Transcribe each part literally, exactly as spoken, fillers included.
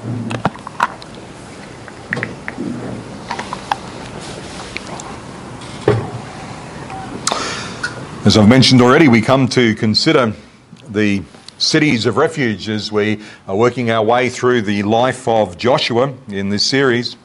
As I've mentioned already, we come to consider the cities of refuge as we are working our way through the life of Joshua in this series.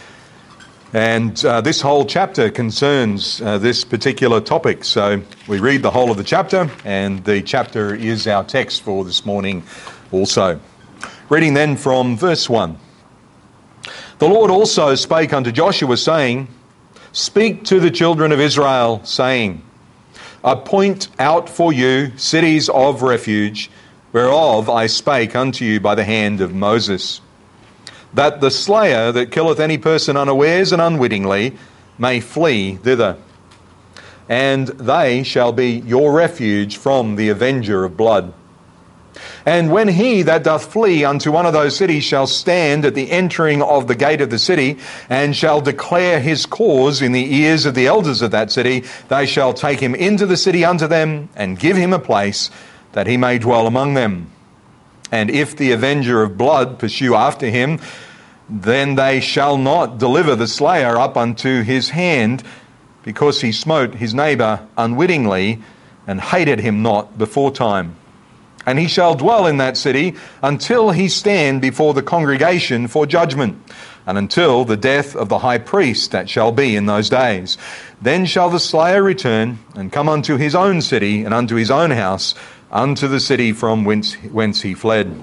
And uh, this whole chapter concerns uh, this particular topic. So we read the whole of the chapter, and the chapter is our text for this morning also. Reading then from verse one. The Lord also spake unto Joshua, saying, Speak to the children of Israel, saying, Appoint out for you cities of refuge, whereof I spake unto you by the hand of Moses, that the slayer that killeth any person unawares and unwittingly may flee thither. And they shall be your refuge from the avenger of blood. And when he that doth flee unto one of those cities shall stand at the entering of the gate of the city, and shall declare his cause in the ears of the elders of that city, they shall take him into the city unto them, and give him a place, that he may dwell among them. And if the avenger of blood pursue after him, then they shall not deliver the slayer up unto his hand, because he smote his neighbour unwittingly, and hated him not before time. And he shall dwell in that city until he stand before the congregation for judgment, and until the death of the high priest that shall be in those days. Then shall the slayer return, and come unto his own city, and unto his own house, unto the city from whence, whence he fled.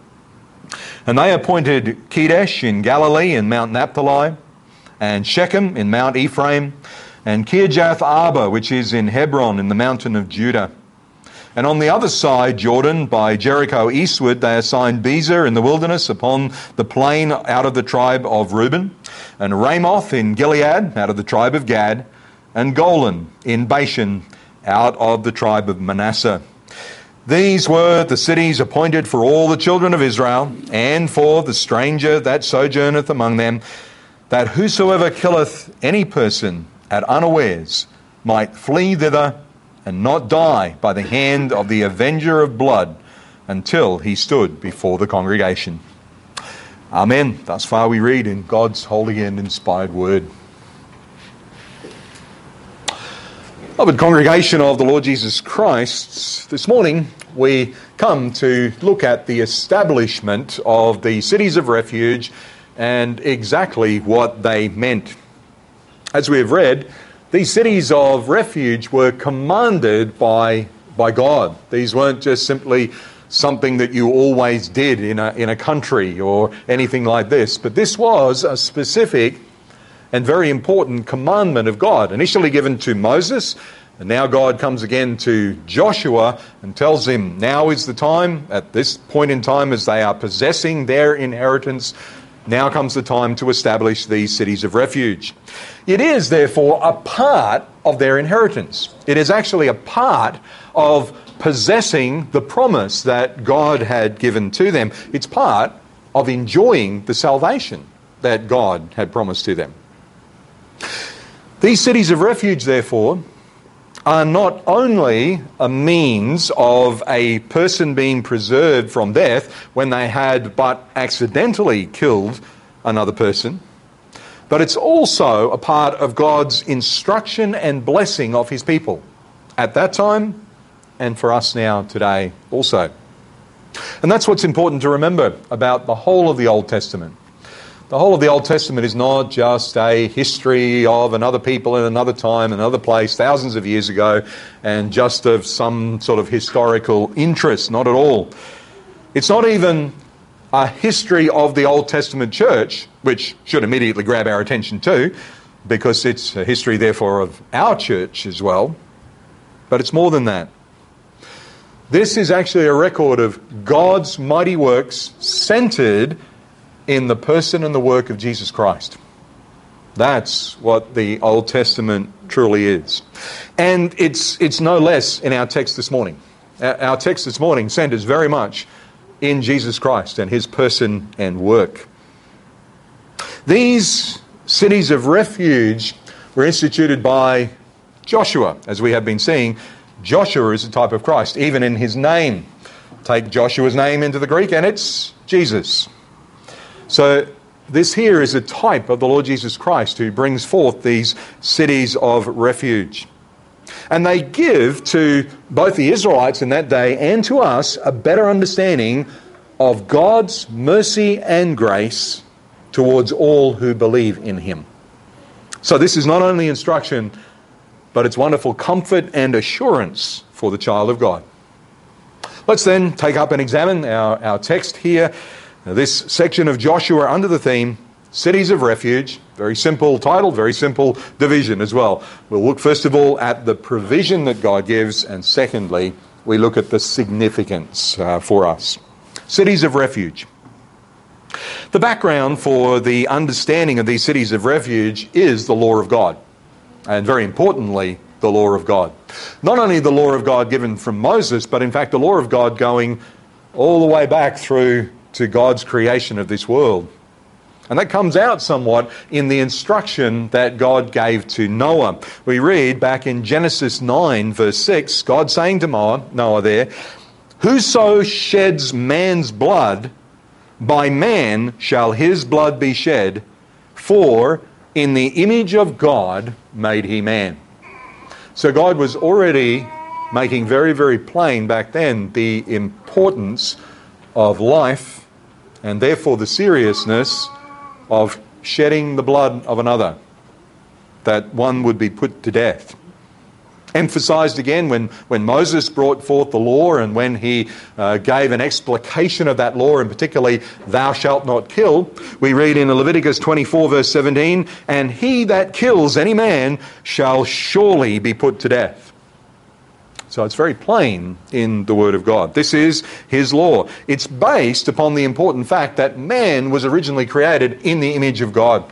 And they appointed Kedesh in Galilee and Mount Naphtali, and Shechem in Mount Ephraim, and Kirjath Arba, which is in Hebron in the mountain of Judah. And on the other side, Jordan, by Jericho eastward, they assigned Bezer in the wilderness upon the plain out of the tribe of Reuben, and Ramoth in Gilead out of the tribe of Gad, and Golan in Bashan out of the tribe of Manasseh. These were the cities appointed for all the children of Israel, and for the stranger that sojourneth among them, that whosoever killeth any person at unawares might flee thither, and not die by the hand of the avenger of blood, until he stood before the congregation. Amen. Thus far we read in God's holy and inspired word. Beloved congregation of the Lord Jesus Christ, this morning we come to look at the establishment of the cities of refuge and exactly what they meant. As we have read, these cities of refuge were commanded by, by God. These weren't just simply something that you always did in a, in a country or anything like this, but this was a specific and very important commandment of God, initially given to Moses, and now God comes again to Joshua and tells him, now is the time, at this point in time as they are possessing their inheritance, now comes the time to establish these cities of refuge. It is, therefore, a part of their inheritance. It is actually a part of possessing the promise that God had given to them. It's part of enjoying the salvation that God had promised to them. These cities of refuge, therefore, are not only a means of a person being preserved from death when they had but accidentally killed another person, but it's also a part of God's instruction and blessing of his people at that time and for us now today also. And that's what's important to remember about the whole of the Old Testament. The whole of the Old Testament is not just a history of another people in another time, another place, thousands of years ago, and just of some sort of historical interest, not at all. It's not even a history of the Old Testament church, which should immediately grab our attention too, because it's a history, therefore, of our church as well. But it's more than that. This is actually a record of God's mighty works centered in the person and the work of Jesus Christ. That's what the Old Testament truly is. And it's it's no less in our text this morning. Our text this morning centers very much in Jesus Christ and his person and work. These cities of refuge were instituted by Joshua, as we have been seeing. Joshua is a type of Christ, even in his name. Take Joshua's name into the Greek and it's Jesus. So this here is a type of the Lord Jesus Christ who brings forth these cities of refuge. And they give to both the Israelites in that day and to us a better understanding of God's mercy and grace towards all who believe in him. So this is not only instruction, but it's wonderful comfort and assurance for the child of God. Let's then take up and examine our, our text here. Now, this section of Joshua under the theme, Cities of Refuge. Very simple title, very simple division as well. We'll look first of all at the provision that God gives, and secondly, we look at the significance uh, for us. Cities of Refuge. The background for the understanding of these cities of refuge is the law of God. And very importantly, the law of God. Not only the law of God given from Moses, but in fact the law of God going all the way back through to God's creation of this world. And that comes out somewhat in the instruction that God gave to Noah. We read back in Genesis nine verse six, God saying to Noah, Noah there, "Whoso sheds man's blood, by man shall his blood be shed, for in the image of God made he man." So God was already making very, very plain back then the importance of life and therefore the seriousness of shedding the blood of another, that one would be put to death. Emphasized again when, when Moses brought forth the law and when he uh, gave an explication of that law, and particularly, thou shalt not kill. We read in Leviticus twenty-four verse seventeen, "And he that kills any man shall surely be put to death." So it's very plain in the Word of God. This is his law. It's based upon the important fact that man was originally created in the image of God.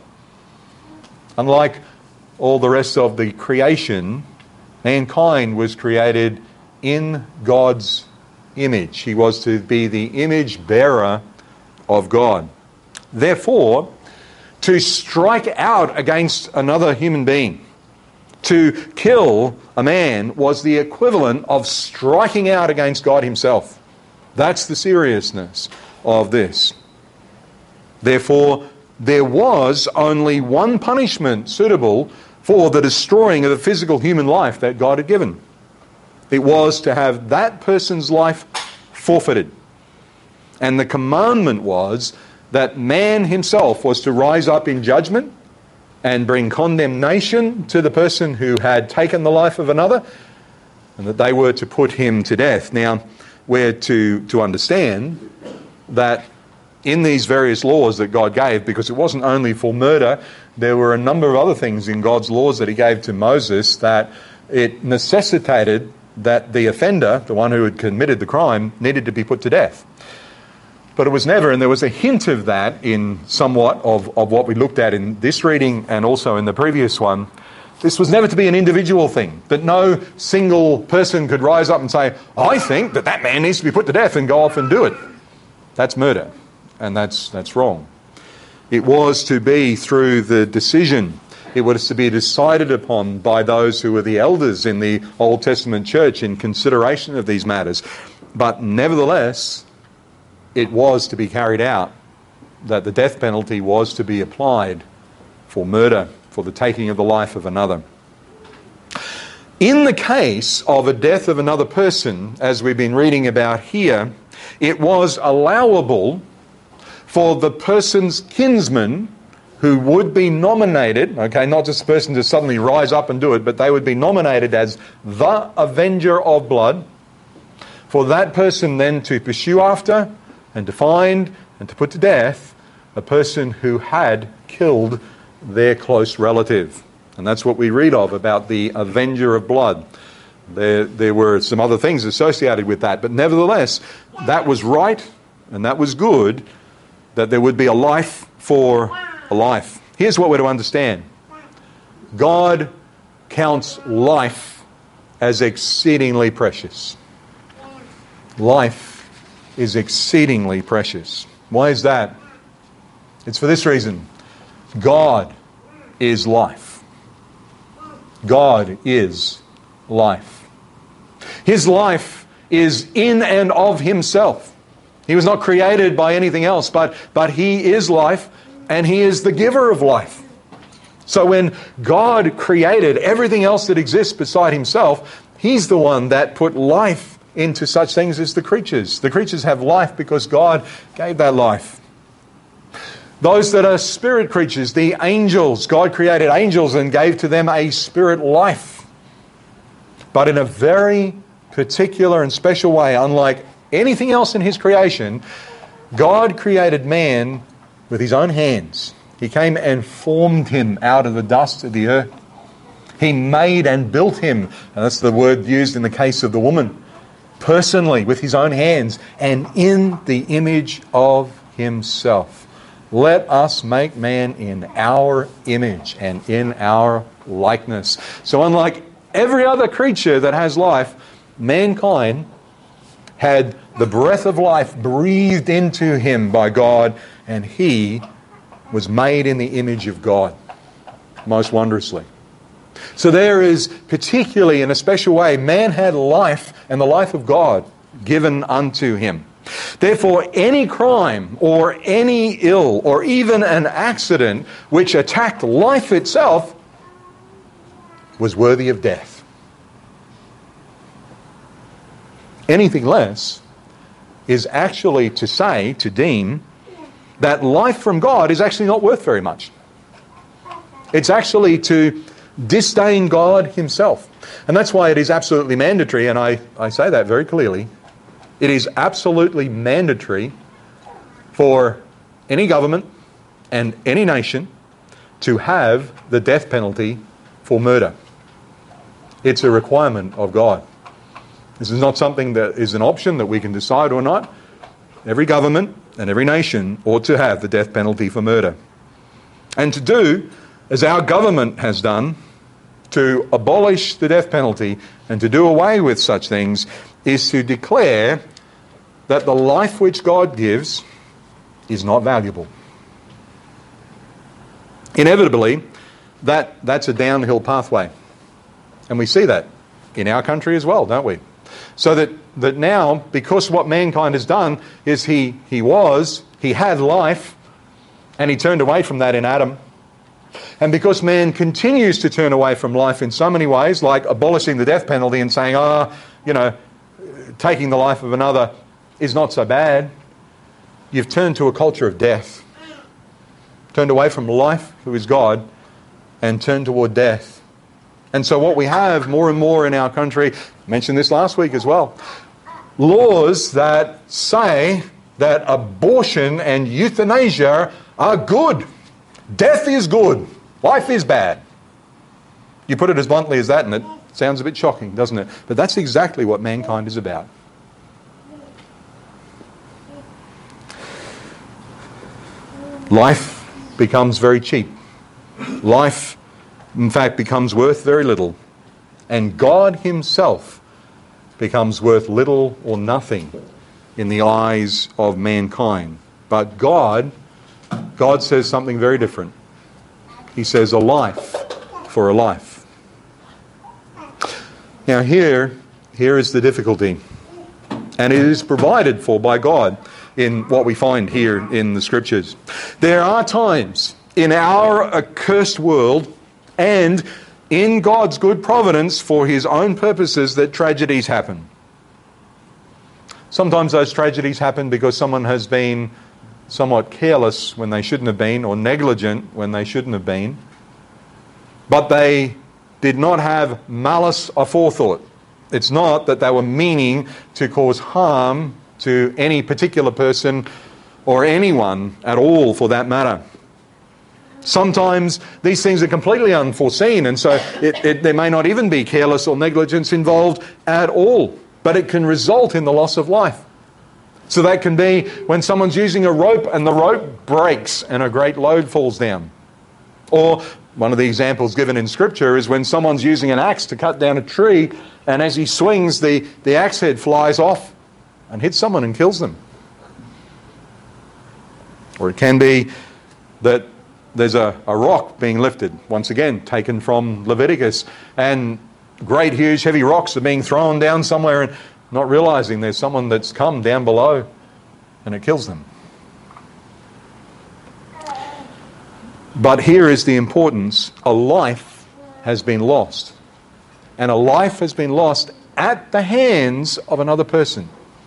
Unlike all the rest of the creation, mankind was created in God's image. He was to be the image bearer of God. Therefore, to strike out against another human being, to kill a man, was the equivalent of striking out against God himself. That's the seriousness of this. Therefore, there was only one punishment suitable for the destroying of the physical human life that God had given. It was to have that person's life forfeited. And the commandment was that man himself was to rise up in judgment and bring condemnation to the person who had taken the life of another, and that they were to put him to death. Now, we're to, to understand that in these various laws that God gave, because it wasn't only for murder, there were a number of other things in God's laws that he gave to Moses that it necessitated that the offender, the one who had committed the crime, needed to be put to death. But it was never, and there was a hint of that in somewhat of, of what we looked at in this reading and also in the previous one. This was never to be an individual thing, that no single person could rise up and say, "I think that that man needs to be put to death," and go off and do it. That's murder, and that's that's wrong. It was to be through the decision. It was to be decided upon by those who were the elders in the Old Testament church in consideration of these matters. But nevertheless, it was to be carried out, that the death penalty was to be applied for murder, for the taking of the life of another. In the case of a death of another person, as we've been reading about here, it was allowable for the person's kinsman, who would be nominated, okay, not just a person to suddenly rise up and do it, but they would be nominated as the avenger of blood, for that person then to pursue after and to find and to put to death a person who had killed their close relative. And that's what we read of about the avenger of blood. There, there were some other things associated with that, but nevertheless, that was right and that was good, that there would be a life for a life. Here's what we're to understand. God counts life as exceedingly precious. Life is exceedingly precious. Why is that? It's for this reason. God is life. God is life. His life is in and of himself. He was not created by anything else, but, but He is life, and He is the giver of life. So when God created everything else that exists beside Himself, He's the one that put life into such things as the creatures. The creatures have life because God gave that life. Those that are spirit creatures, the angels, God created angels and gave to them a spirit life. But in a very particular and special way, unlike anything else in His creation, God created man with His own hands. He came and formed him out of the dust of the earth. He made and built him, and that's the word used in the case of the woman, personally with His own hands and in the image of Himself. Let us make man in our image and in our likeness. So unlike every other creature that has life, mankind had the breath of life breathed into him by God, and he was made in the image of God, most wondrously. So there is, particularly in a special way, man had life and the life of God given unto him. Therefore, any crime or any ill or even an accident which attacked life itself was worthy of death. Anything less is actually to say, to deem, that life from God is actually not worth very much. It's actually to disdain God Himself. And that's why it is absolutely mandatory, and I, I say that very clearly, it is absolutely mandatory for any government and any nation to have the death penalty for murder. It's a requirement of God. This is not something that is an option that we can decide or not. Every government and every nation ought to have the death penalty for murder. And to do, as our government has done, to abolish the death penalty and to do away with such things, is to declare that the life which God gives is not valuable. Inevitably, that, that's a downhill pathway. And we see that in our country as well, don't we? So that, that now, because what mankind has done is he, he was, he had life, and he turned away from that in Adam. And because man continues to turn away from life in so many ways, like abolishing the death penalty and saying, ah, oh, you know, taking the life of another is not so bad, you've turned to a culture of death. Turned away from life, who is God, and turned toward death. And so what we have more and more in our country, I mentioned this last week as well, laws that say that abortion and euthanasia are good. Death is good. Life is bad. You put it as bluntly as that and it sounds a bit shocking, doesn't it? But that's exactly what mankind is about. Life becomes very cheap. Life, in fact, becomes worth very little. And God Himself becomes worth little or nothing in the eyes of mankind. But God, God says something very different. He says a life for a life. Now here, here is the difficulty. And it is provided for by God in what we find here in the Scriptures. There are times in our accursed world and in God's good providence for His own purposes that tragedies happen. Sometimes those tragedies happen because someone has been somewhat careless when they shouldn't have been, or negligent when they shouldn't have been. But they did not have malice aforethought. It's not that they were meaning to cause harm to any particular person or anyone at all for that matter. Sometimes these things are completely unforeseen, and so it, it, there may not even be careless or negligence involved at all, but it can result in the loss of life. So that can be when someone's using a rope and the rope breaks and a great load falls down. Or one of the examples given in Scripture is when someone's using an axe to cut down a tree, and as he swings, the, the axe head flies off and hits someone and kills them. Or it can be that there's a, a rock being lifted, once again taken from Leviticus, and great huge heavy rocks are being thrown down somewhere and not realizing there's someone that's come down below and it kills them. But here is the importance. A life has been lost. And a life has been lost at the hands of another person.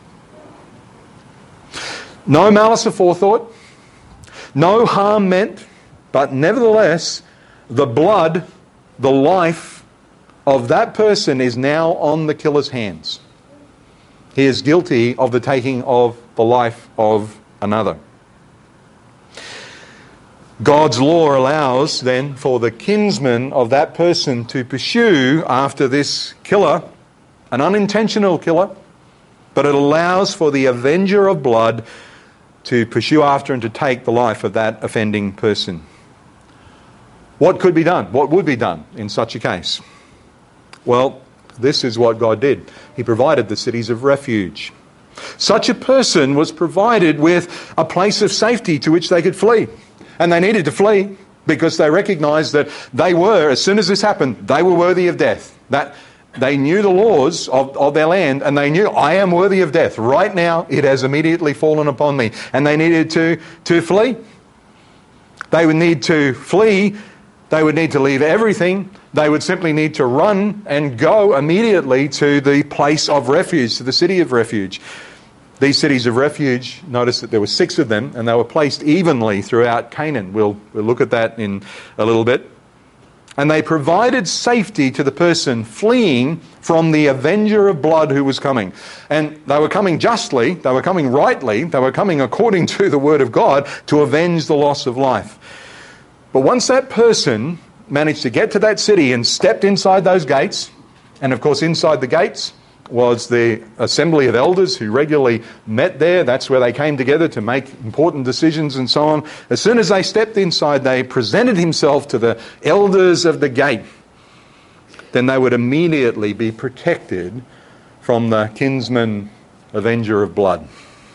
No malice aforethought, no harm meant, but nevertheless, the blood, the life of that person is now on the killer's hands. He is guilty of the taking of the life of another. God's law allows then for the kinsman of that person to pursue after this killer, an unintentional killer, but it allows for the avenger of blood to pursue after and to take the life of that offending person. What could be done? What would be done in such a case? Well, this is what God did. He provided the cities of refuge. Such a person was provided with a place of safety to which they could flee. And they needed to flee because they recognised that they were, as soon as this happened, they were worthy of death. That they knew the laws of, of their land, and they knew, I am worthy of death. Right now, it has immediately fallen upon me. And they needed to, to flee. They would need to flee. They would need to leave everything. They would simply need to run and go immediately to the place of refuge, to the city of refuge. These cities of refuge, notice that there were six of them, and they were placed evenly throughout Canaan. We'll, we'll look at that in a little bit. And they provided safety to the person fleeing from the avenger of blood who was coming. And they were coming justly, they were coming rightly, they were coming according to the word of God to avenge the loss of life. But once that person managed to get to that city and stepped inside those gates, and of course inside the gates was the assembly of elders who regularly met there. That's where they came together to make important decisions and so on. As soon as they stepped inside, they presented himself to the elders of the gate. Then they would immediately be protected from the kinsman avenger of blood.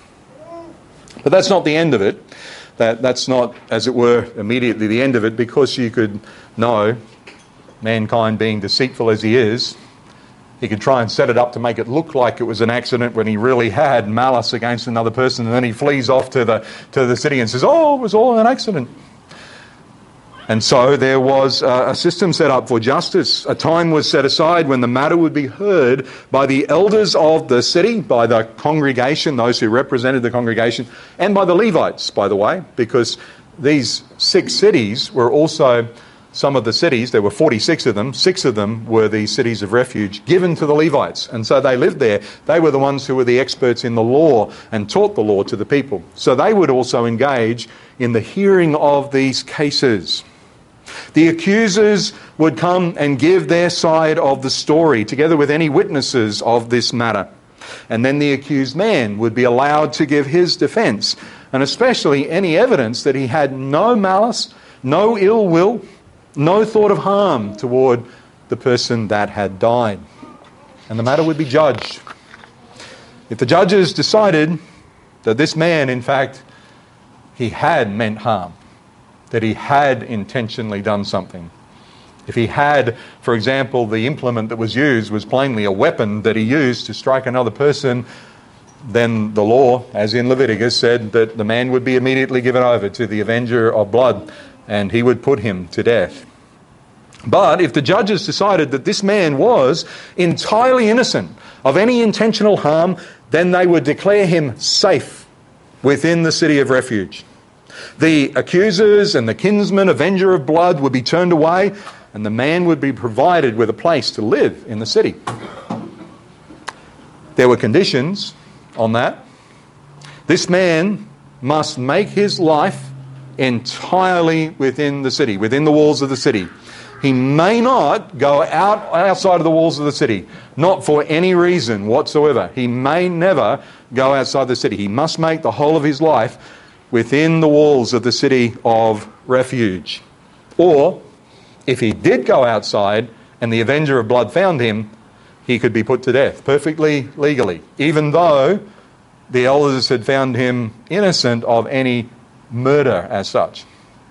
But that's not the end of it. That, that's not, as it were, immediately the end of it, because you could know, mankind being deceitful as he is, he could try and set it up to make it look like it was an accident when he really had malice against another person, and then he flees off to the to the city and says, oh, it was all an accident. And so there was a system set up for justice. A time was set aside when the matter would be heard by the elders of the city, by the congregation, those who represented the congregation, and by the Levites, by the way, because these six cities were also some of the cities. There were forty-six of them. Six of them were the cities of refuge given to the Levites. And so they lived there. They were the ones who were the experts in the law and taught the law to the people. So they would also engage in the hearing of these cases. The accusers would come and give their side of the story together with any witnesses of this matter. And then the accused man would be allowed to give his defence, and especially any evidence that he had no malice, no ill will, no thought of harm toward the person that had died. And the matter would be judged. If the judges decided that this man, in fact, he had meant harm, that he had intentionally done something, if he had, for example, the implement that was used was plainly a weapon that he used to strike another person, then the law, as in Leviticus, said that the man would be immediately given over to the avenger of blood, and he would put him to death. But if the judges decided that this man was entirely innocent of any intentional harm, then they would declare him safe within the city of refuge. The accusers and the kinsman, avenger of blood, would be turned away, and the man would be provided with a place to live in the city. There were conditions on that. This man must make his life entirely within the city, within the walls of the city. He may not go out outside of the walls of the city, not for any reason whatsoever. He may never go outside the city. He must make the whole of his life within the walls of the city of refuge. Or, if he did go outside and the avenger of blood found him, he could be put to death, perfectly legally, even though the elders had found him innocent of any murder as such.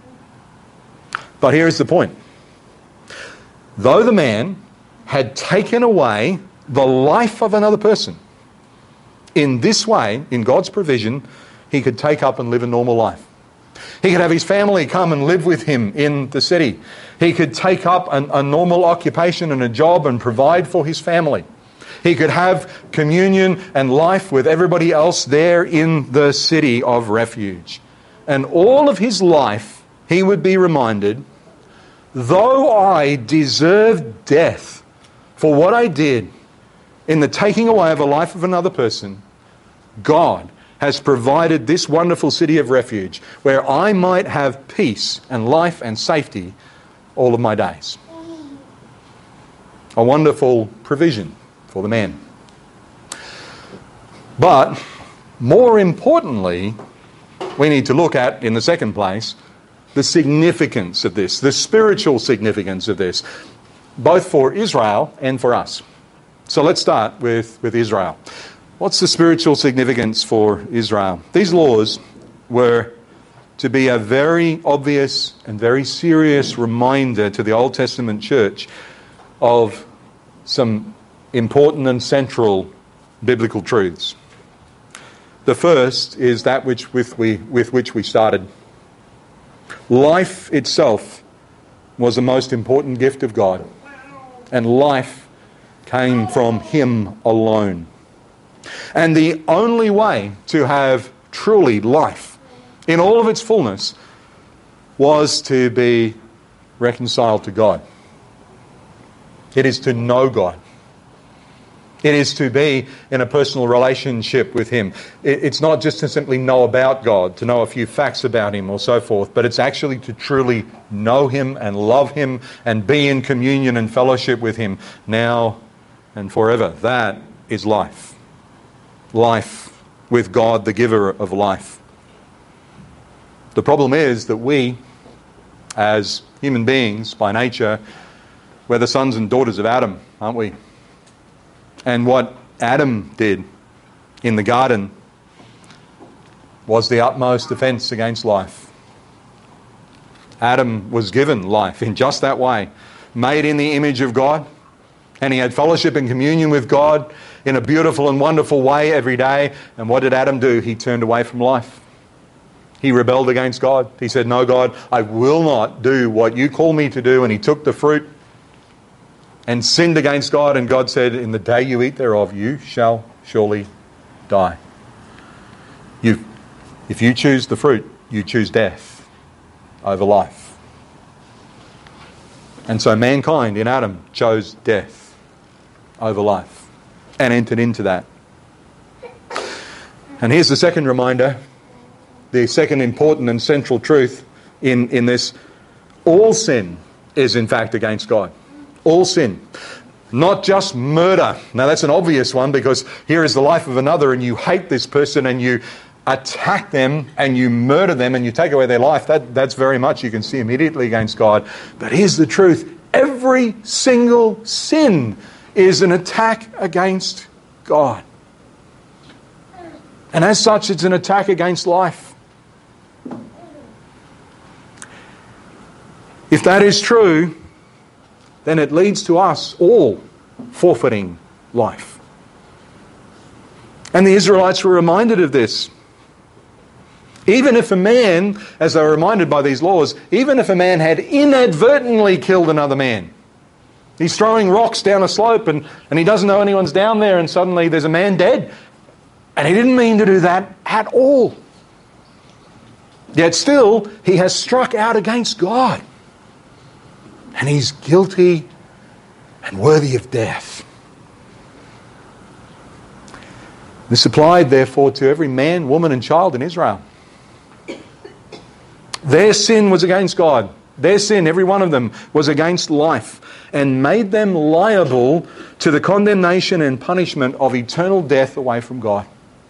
But here is the point. Though the man had taken away the life of another person, in this way, in God's provision, he could take up and live a normal life. He could have his family come and live with him in the city. He could take up an, a normal occupation and a job and provide for his family. He could have communion and life with everybody else there in the city of refuge. And all of his life, he would be reminded, though I deserve death for what I did in the taking away of a life of another person, God has provided this wonderful city of refuge where I might have peace and life and safety all of my days. A wonderful provision for the man. But more importantly, we need to look at, in the second place, the significance of this, the spiritual significance of this, both for Israel and for us. So let's start with, with Israel. What's the spiritual significance for Israel? These laws were to be a very obvious and very serious reminder to the Old Testament church of some important and central biblical truths. The first is that which with, we, with which we started. Life itself was the most important gift of God, and life came from Him alone. And the only way to have truly life in all of its fullness was to be reconciled to God. It is to know God. It is to be in a personal relationship with Him. It's not just to simply know about God, to know a few facts about Him or so forth, but it's actually to truly know Him and love Him and be in communion and fellowship with Him now and forever. That is life. Life with God, the giver of life. The problem is that we, as human beings by nature, we're the sons and daughters of Adam, aren't we? And what Adam did in the garden was the utmost offence against life. Adam was given life in just that way, made in the image of God, and he had fellowship and communion with God in a beautiful and wonderful way every day. And what did Adam do? He turned away from life. He rebelled against God. He said, "No, God, I will not do what you call me to do." And he took the fruit and sinned against God. And God said, "In the day you eat thereof, you shall surely die." You, if you choose the fruit, you choose death over life. And so mankind in Adam chose death over life and entered into that. And here's the second reminder, the second important and central truth in, in this. All sin is in fact against God. All sin. Not just murder. Now that's an obvious one, because here is the life of another and you hate this person and you attack them and you murder them and you take away their life. That, that's very much, you can see, immediately against God. But here's the truth. Every single sin is an attack against God. And as such, it's an attack against life. If that is true, then it leads to us all forfeiting life. And the Israelites were reminded of this. Even if a man, as they were reminded by these laws, even if a man had inadvertently killed another man, he's throwing rocks down a slope and, and he doesn't know anyone's down there, and suddenly there's a man dead. And he didn't mean to do that at all. Yet still, he has struck out against God. And he's guilty and worthy of death. This applied, therefore, to every man, woman and child in Israel. Their sin was against God. Their sin, every one of them, was against life and made them liable to the condemnation and punishment of eternal death away from God.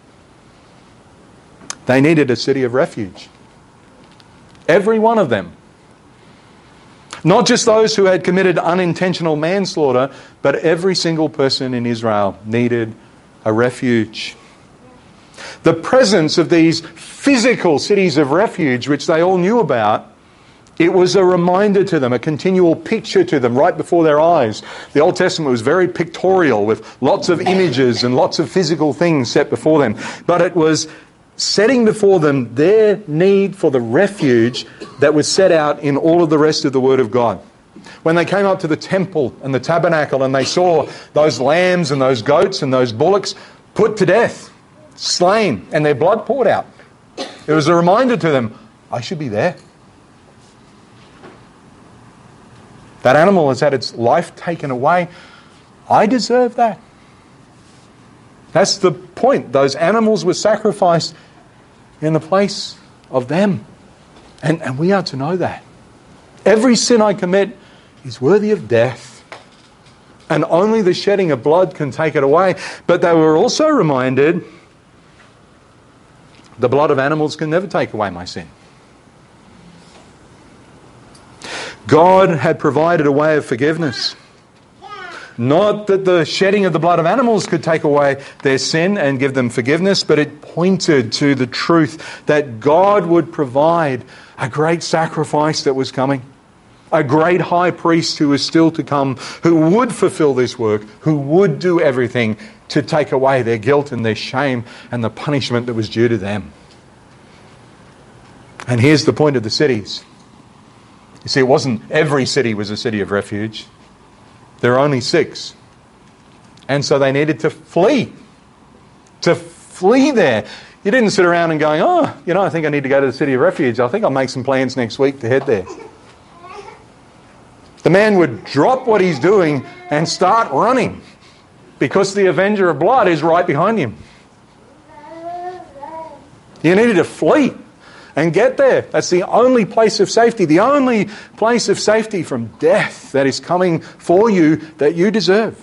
They needed a city of refuge. Every one of them. Not just those who had committed unintentional manslaughter, but every single person in Israel needed a refuge. The presence of these physical cities of refuge, which they all knew about, it was a reminder to them, a continual picture to them right before their eyes. The Old Testament was very pictorial, with lots of images and lots of physical things set before them. But it was setting before them their need for the refuge that was set out in all of the rest of the Word of God. When they came up to the temple and the tabernacle and they saw those lambs and those goats and those bullocks put to death, slain, and their blood poured out, it was a reminder to them, I should be there. That animal has had its life taken away. I deserve that. That's the point. Those animals were sacrificed in the place of them. And, and we are to know that. Every sin I commit is worthy of death. And only the shedding of blood can take it away. But they were also reminded the blood of animals can never take away my sin. God had provided a way of forgiveness. Not that the shedding of the blood of animals could take away their sin and give them forgiveness, but it pointed to the truth that God would provide a great sacrifice that was coming. A great high priest who was still to come, who would fulfill this work, who would do everything to take away their guilt and their shame and the punishment that was due to them. And here's the point of the cities. You see, it wasn't every city was a city of refuge. There are only six. And so they needed to flee. To flee there. You didn't sit around and going, oh, you know, I think I need to go to the city of refuge. I think I'll make some plans next week to head there. The man would drop what he's doing and start running because the avenger of blood is right behind him. You needed to flee and get there. That's the only place of safety, the only place of safety from death that is coming for you that you deserve.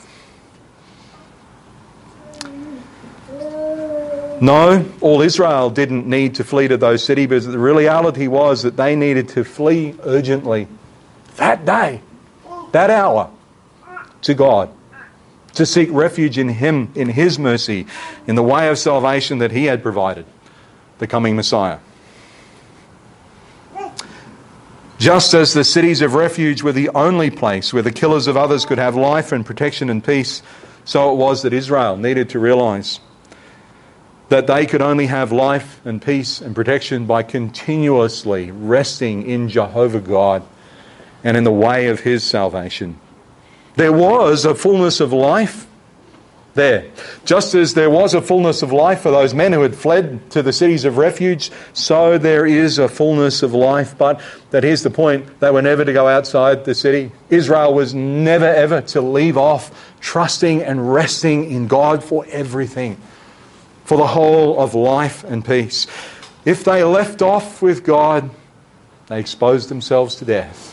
No, all Israel didn't need to flee to those cities, but the reality was that they needed to flee urgently that day, that hour, to God, to seek refuge in Him, in His mercy, in the way of salvation that He had provided, the coming Messiah. Just as the cities of refuge were the only place where the killers of others could have life and protection and peace, so it was that Israel needed to realize that they could only have life and peace and protection by continuously resting in Jehovah God and in the way of His salvation. There was a fullness of life there. Just as there was a fullness of life for those men who had fled to the cities of refuge, so there is a fullness of life. But that here's the point, they were never to go outside the city. Israel was never ever to leave off trusting and resting in God for everything, for the whole of life and peace. If they left off with God, they exposed themselves to death.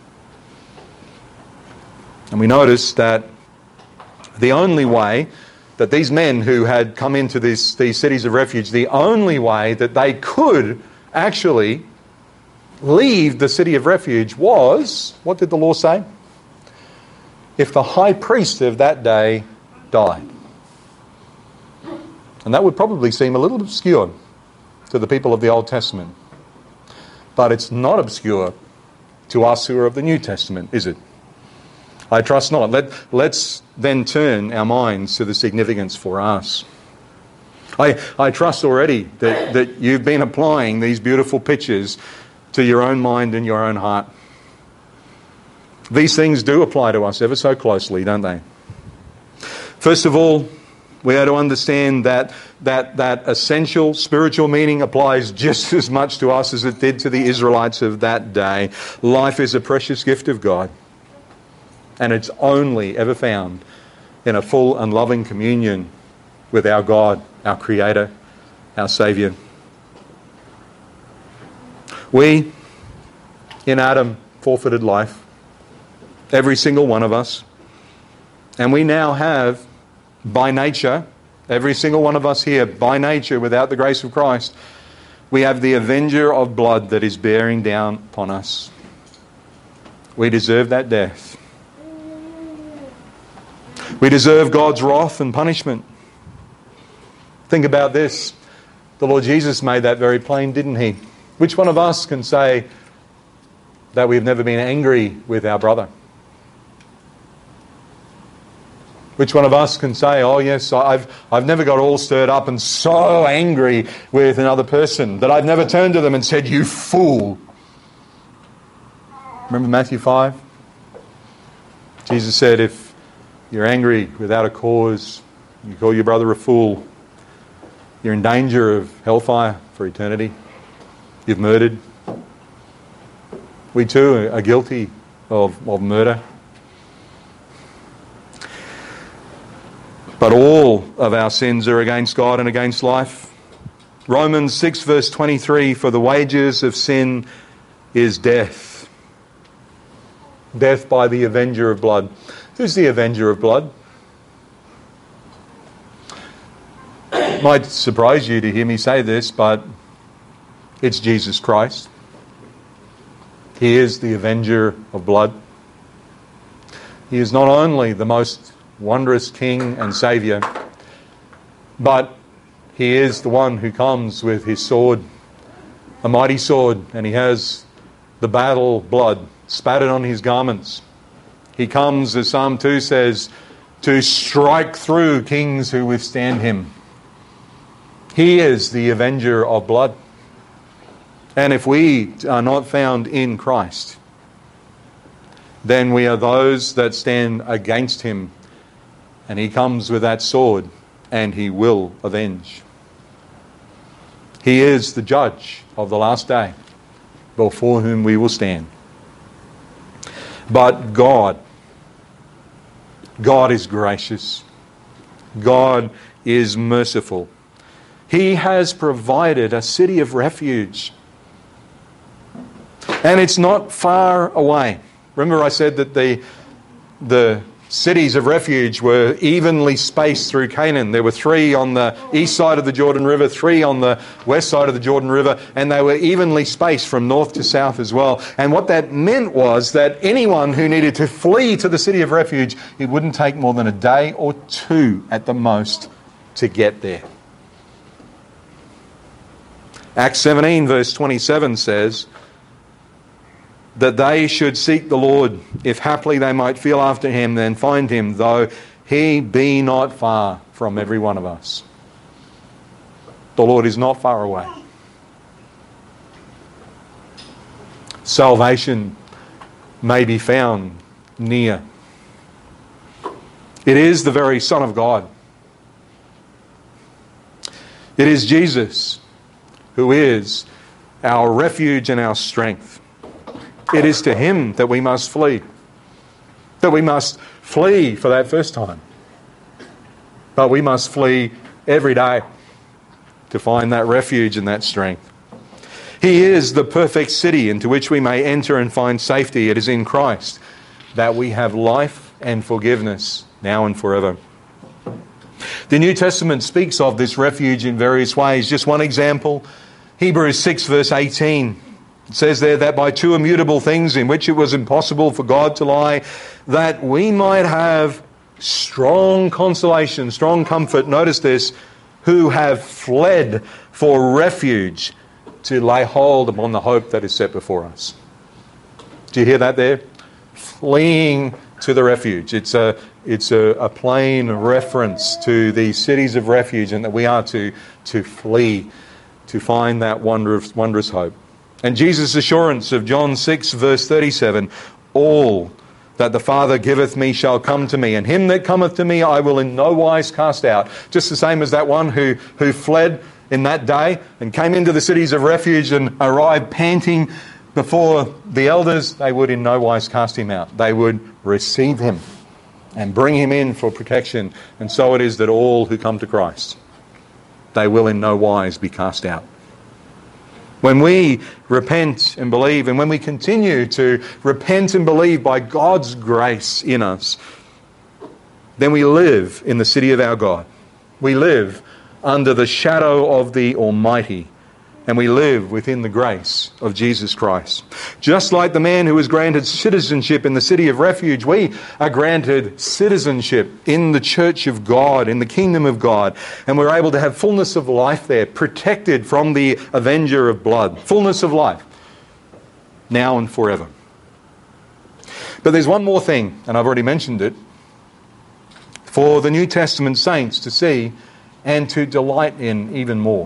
And we notice that the only way that these men who had come into this, these cities of refuge, the only way that they could actually leave the city of refuge was, what did the law say? If the high priest of that day died. And that would probably seem a little obscure to the people of the Old Testament. But it's not obscure to us who are of the New Testament, is it? I trust not. Let, let's then turn our minds to the significance for us. I, I trust already that, that you've been applying these beautiful pictures to your own mind and your own heart. These things do apply to us ever so closely, don't they? First of all, we are to understand that, that that essential spiritual meaning applies just as much to us as it did to the Israelites of that day. Life is a precious gift of God. And it's only ever found in a full and loving communion with our God, our Creator, our Saviour. We, in Adam, forfeited life. Every single one of us. And we now have, by nature, every single one of us here, by nature, without the grace of Christ, we have the avenger of blood that is bearing down upon us. We deserve that death. We deserve God's wrath and punishment. Think about this. The Lord Jesus made that very plain, didn't He? Which one of us can say that we've never been angry with our brother? Which one of us can say, oh yes, I've, I've never got all stirred up and so angry with another person that I've never turned to them and said, you fool. Remember Matthew five? Jesus said, if you're angry without a cause, you call your brother a fool, you're in danger of hellfire for eternity. You've murdered. We too are guilty of, of murder. But all of our sins are against God and against life. Romans six verse twenty-three, for the wages of sin is death. Death by the avenger of blood. Who's the avenger of blood? It might surprise you to hear me say this, but it's Jesus Christ. He is the avenger of blood. He is not only the most wondrous King and Saviour, but He is the one who comes with His sword, a mighty sword, and He has the battle blood spattered on His garments. He comes, as Psalm two says, to strike through kings who withstand Him. He is the avenger of blood. And if we are not found in Christ, then we are those that stand against Him. And He comes with that sword and He will avenge. He is the judge of the last day before whom we will stand. But God, God is gracious. God is merciful. He has provided a city of refuge. And it's not far away. Remember I said that the, the cities of refuge were evenly spaced through Canaan. There were three on the east side of the Jordan River, three on the west side of the Jordan River, and they were evenly spaced from north to south as well. And what that meant was that anyone who needed to flee to the city of refuge, it wouldn't take more than a day or two at the most to get there. Acts seventeen verse twenty-seven says that they should seek the Lord, if haply they might feel after Him, then find Him, though He be not far from every one of us. The Lord is not far away. Salvation may be found near. It is the very Son of God. It is Jesus who is our refuge and our strength. It is to Him that we must flee. That we must flee for that first time. But we must flee every day to find that refuge and that strength. He is the perfect city into which we may enter and find safety. It is in Christ that we have life and forgiveness now and forever. The New Testament speaks of this refuge in various ways. Just one example, Hebrews six verse eighteen. It says there that by two immutable things in which it was impossible for God to lie, that we might have strong consolation, strong comfort, notice this, who have fled for refuge to lay hold upon the hope that is set before us. Do you hear that there? Fleeing to the refuge. It's a it's a, a plain reference to the cities of refuge, and that we are to, to flee to find that wondrous, wondrous hope. And Jesus' assurance of John six verse thirty-seven, all that the Father giveth me shall come to me, and him that cometh to me I will in no wise cast out. Just the same as that one who, who fled in that day and came into the cities of refuge and arrived panting before the elders, they would in no wise cast him out. They would receive him and bring him in for protection. And so it is that all who come to Christ, they will in no wise be cast out. When we repent and believe, and when we continue to repent and believe by God's grace in us, then we live in the city of our God. We live under the shadow of the Almighty, and we live within the grace of Jesus Christ. Just like the man who was granted citizenship in the city of refuge, we are granted citizenship in the church of God, in the kingdom of God. And we're able to have fullness of life there, protected from the avenger of blood. Fullness of life, now and forever. But there's one more thing, and I've already mentioned it. for the New Testament saints to see and to delight in even more.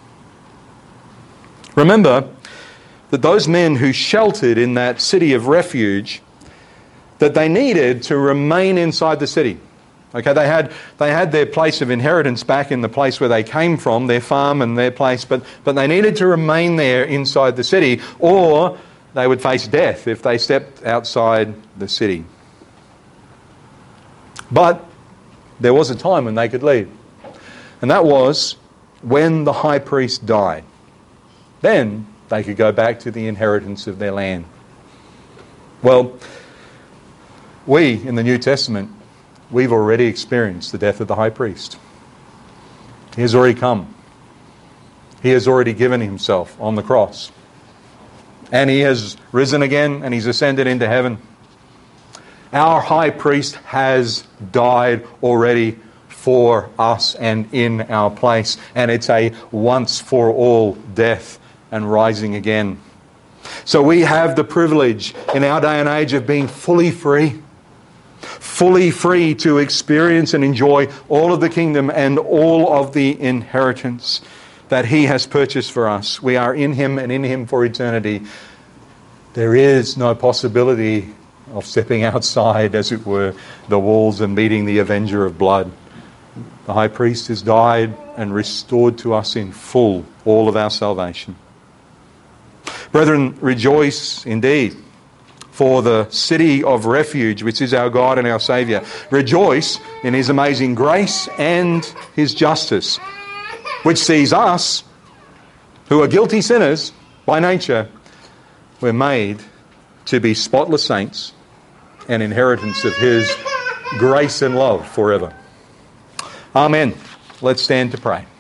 Remember that those men who sheltered in that city of refuge, that they needed to remain inside the city. Okay, they had they had their place of inheritance back in the place where they came from, their farm and their place, but, but they needed to remain there inside the city, or they would face death if they stepped outside the city. But there was a time when they could leave, and that was when the high priest died. Then they could go back to the inheritance of their land. Well, we in the New Testament, we've already experienced the death of the high priest. He has already come. He has already given himself on the cross. And he has risen again and he's ascended into heaven. Our high priest has died already for us and in our place. And it's a once for all death and rising again. So we have the privilege in our day and age of being fully free. Fully free to experience and enjoy all of the kingdom and all of the inheritance that He has purchased for us. We are in Him and in Him for eternity. There is no possibility of stepping outside, as it were, the walls and meeting the avenger of blood. The high priest has died and restored to us in full all of our salvation. Brethren, rejoice indeed for the city of refuge, which is our God and our Saviour. Rejoice in His amazing grace and His justice, which sees us, who are guilty sinners by nature, we're made to be spotless saints and inheritance of His grace and love forever. Amen. Let's stand to pray.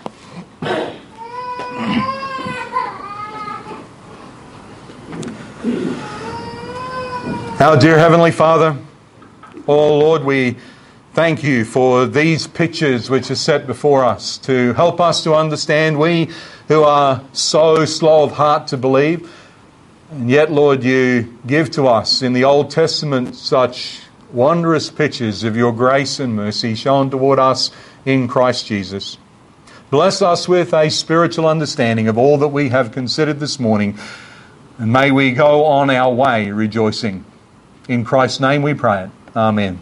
Our dear Heavenly Father, oh Lord, we thank You for these pictures which are set before us to help us to understand, we who are so slow of heart to believe. And yet, Lord, You give to us in the Old Testament such wondrous pictures of Your grace and mercy shown toward us in Christ Jesus. Bless us with a spiritual understanding of all that we have considered this morning, and may we go on our way rejoicing. In Christ's name we pray it. Amen.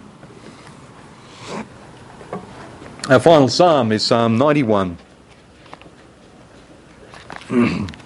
Our final psalm is Psalm ninety-one.